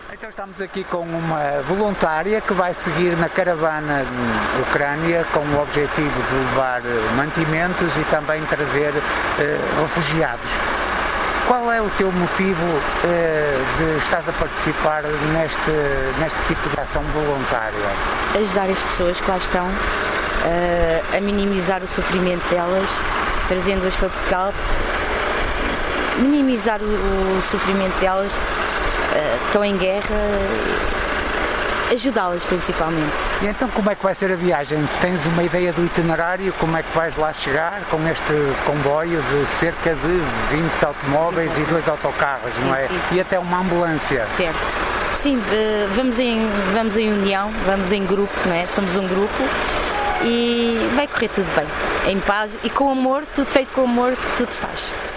Então estamos aqui com uma voluntária que vai seguir na caravana Ucrânia com o objetivo de levar mantimentos e também trazer refugiados. Qual é o teu motivo de estás a participar neste tipo de ação voluntária? Ajudar as pessoas que lá estão a minimizar o sofrimento delas, trazendo-as para Portugal, minimizar o sofrimento delas, estão em guerra, ajudá-las principalmente. E então como é que vai ser a viagem? Tens uma ideia do itinerário, como é que vais lá chegar com este comboio de cerca de 20 automóveis e 2 autocarros, sim, não é? Sim. E até uma ambulância. Certo. Sim, vamos em união, vamos em grupo, não é? Somos um grupo e vai correr tudo bem, em paz e com amor, tudo feito com amor, tudo se faz.